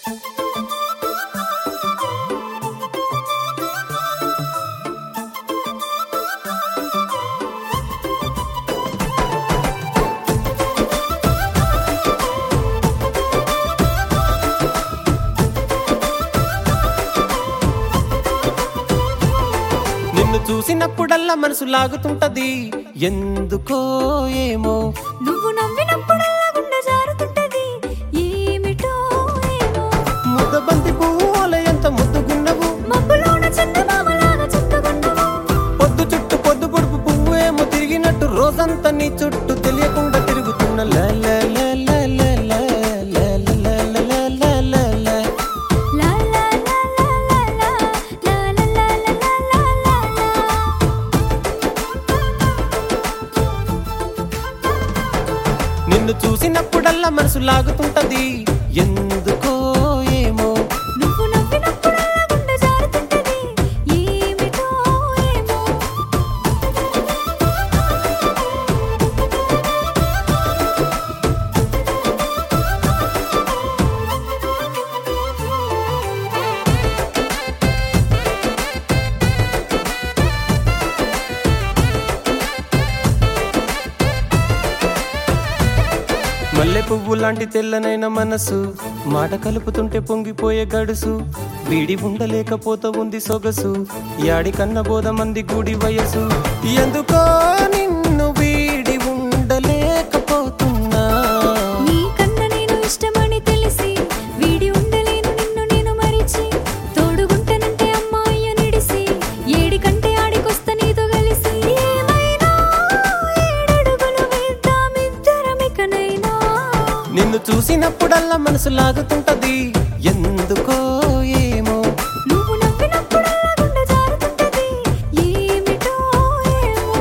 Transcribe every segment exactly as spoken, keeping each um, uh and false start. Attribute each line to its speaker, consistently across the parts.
Speaker 1: నిన్ను చూసినప్పుడల్లా మనసు లాగుతుంటది ఎందుకో ఏమో.
Speaker 2: నువ్వు నవ్వినప్పుడల్లా గుండె జారుతుంటది ఏమిటో ఏమో.
Speaker 1: ముద్ద బంతి పువ్వుల ఎంత ముద్దుగున్నవు,
Speaker 2: మబ్బులోన చందమామలాగా చుట్టుకున్నవు.
Speaker 1: పొద్దు చుట్టూ పొద్దు పొడుపు పువ్వు ఏమో తిరిగినట్టు రోజంతా నీ చుట్టూ తెలియకుండా తిరుగుతున్న లా లా లా లా లా లా లా లా లా లా లా లా.
Speaker 2: లా లా లా లా లా లా లా లా లా లా లా లా.
Speaker 1: నిన్ను చూసినప్పుడల్లా మనసు లాగుతుంటది ఎందుకో ఏమో.
Speaker 2: నువ్వు నవ్వినప్పుడల్లా గుండె జారుతుంటది ఏమిటో ఏమో.
Speaker 1: మల్లె పువ్వు లాంటి తెల్లనైన మనసు మాట కలుపుతుంటే పొంగిపోయే గడుసు, వీడి ఉండలేకపోత ఉంది సొగసు, యాడి కన్న బోధ మంది గుడి వయసు. ఎందుకో నిన్ను వీడి ఉండలేకపోతున్నా.
Speaker 2: నీ కన్న నేను ఇష్టమని తెలిసి వీడి ఉండలేను నిన్ను నేను మరిచి. తోడుగుంటనంటే అమ్మాయి నిడిసి ఏడి కంటే ఆడికొస్త నీతో కలిసి. ఏమైనా ఏడడుగులు వేద్దామిద్దరమికనైనా.
Speaker 1: నిన్ను చూసినప్పుడల్లా మనసు లాగుతుంటది ఎందుకో ఏమో.
Speaker 2: నువ్వు నవ్వినప్పుడల్లా గుండె జారుతుంటది ఏమిటో ఏమో.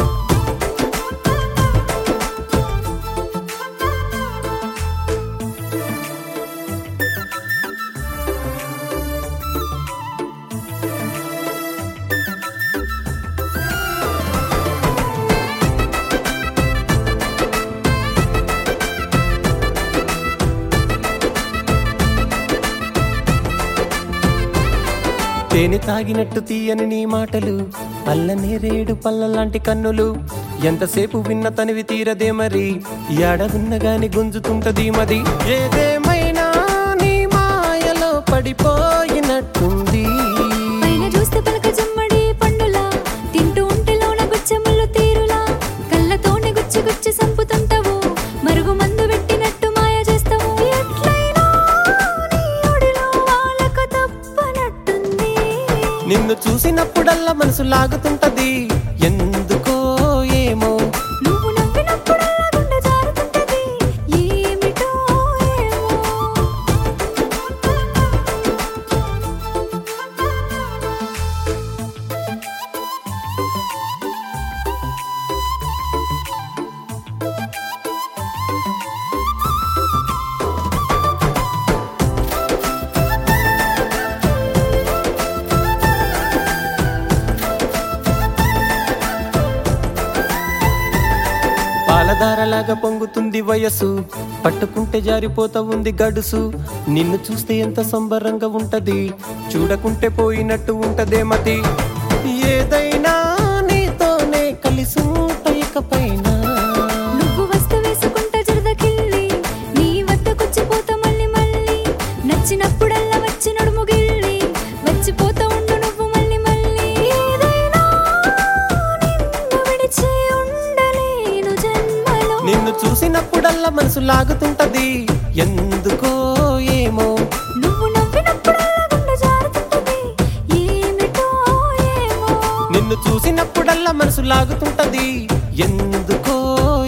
Speaker 1: తేనె తాగినట్టు తీయని నీ మాటలు, పల్లనే రేడు పల్లలాంటి కన్నులు, ఎంతసేపు విన్న తనివి తీరదే మరి, యాడ ఉన్న గాని గుంజుతుంటది మది. ఏదేమైనా నీ మాయలో పడిపోయినట్టుంది.
Speaker 2: పైన చూస్తే పలక జమ్మడి పండులా, తింటూ ఉంటే లోన గుచ్చెముళ్ళు తీరులా. కళ్ళతోనే గుచ్చి గుచ్చి సంపుతుంటావు, మరుగు మందు పెట్టినట్టు మాయ చేస్తావు. ఎట్లయినా నీ ఒడిలో వాళ్ళక తప్పనట్టుంది.
Speaker 1: నిన్ను చూసినప్పుడల్లా మనసు లాగుతుంటది ఎందుకో ఏమో.
Speaker 2: నువ్వు నవ్వినప్పుడల్లా గుండె జారుతుంటది ఏమిటో ఏమో.
Speaker 1: పాలధారలాగా పొంగుతుంది వయసు, పట్టుకుంటే జారిపోతా ఉంది గడుసు. నిన్ను చూస్తే ఎంత సంబరంగా ఉంటది, చూడకుంటే పోయినట్టు ఉంటదే మతి. ఏదైనా నీతోనే కలిసి ఇకపైన.
Speaker 2: నువ్వు వస్తు వేసుకుంటా జరదకిల్లి, నీ వద్దకొచ్చిపోతా మళ్ళీ మళ్ళీ. నచ్చినప్పుడల్లా వచ్చి నడుము గిల్లి, వచ్చిపోతా ఉండు నువ్వు మళ్ళీ మళ్ళీ. ఏదైనా నిన్ను విడిచి ఉండలేను జన్మలో.
Speaker 1: నిన్ను చూసినప్పుడల్లా మనసు లాగుతుంటది ఎందుకో ఏమో.
Speaker 2: నువ్వు నవ్వినప్పుడల్లా గుండె జారుతుంటది ఏమిటో ఏమో.
Speaker 1: నిన్ను చూసినప్పుడల్లా మనసు లాగుతుంటది ఎందుకో